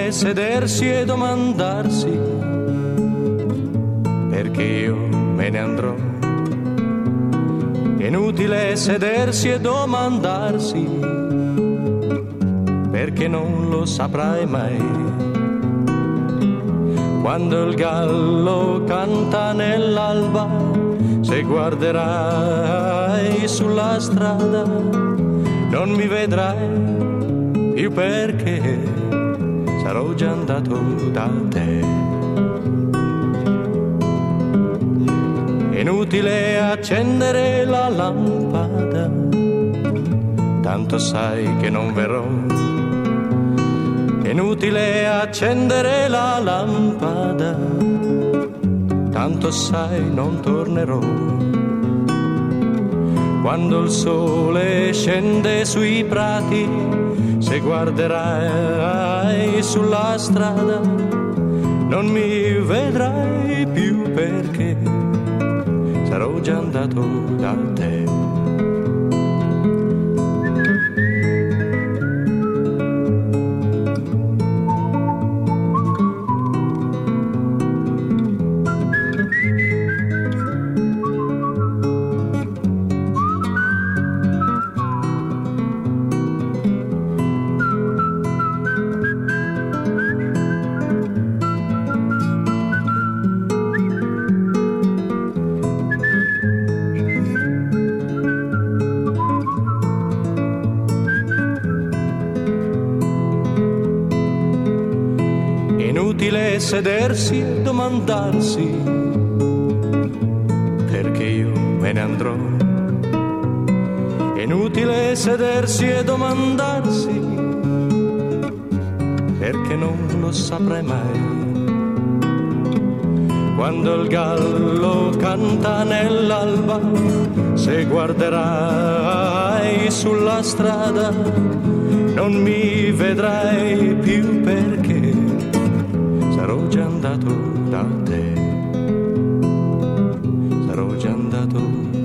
inutile sedersi e domandarsi perché io me ne andrò. È inutile sedersi e domandarsi perché non lo saprai mai. Quando il gallo canta nell'alba, se guarderai sulla strada, non mi vedrai più perché sarò già andato da te. È inutile accendere la lampada, tanto sai che non verrò. È inutile accendere la lampada, tanto sai non tornerò. Quando il sole scende sui prati, se guarderai sulla strada, non mi vedrai più perché sarò già andato da te. Inutile sedersi e domandarsi perché io me ne andrò. È inutile sedersi e domandarsi perché non lo saprai mai. Quando il gallo canta nell'alba, se guarderai sulla strada, non mi vedrai più perché sarò già andato da te, sarò già andato